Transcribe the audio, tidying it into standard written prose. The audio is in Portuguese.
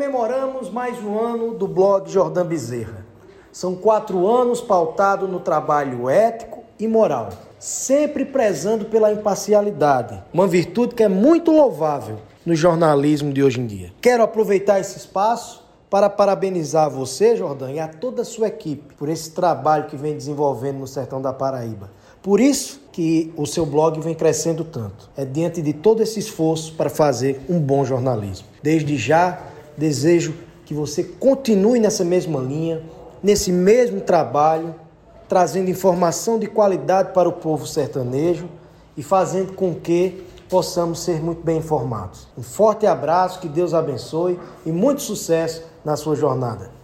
Comemoramos mais um ano do blog Jordan Bezerra. São 4 anos pautados no trabalho ético e moral, sempre prezando pela imparcialidade, uma virtude que é muito louvável no jornalismo de hoje em dia. Quero aproveitar esse espaço para parabenizar você, Jordan, e a toda a sua equipe por esse trabalho que vem desenvolvendo no sertão da Paraíba. Por isso que o seu blog vem crescendo tanto. É diante de todo esse esforço para fazer um bom jornalismo. Desde já, desejo que você continue nessa mesma linha, nesse mesmo trabalho, trazendo informação de qualidade para o povo sertanejo e fazendo com que possamos ser muito bem informados. Um forte abraço, que Deus abençoe e muito sucesso na sua jornada.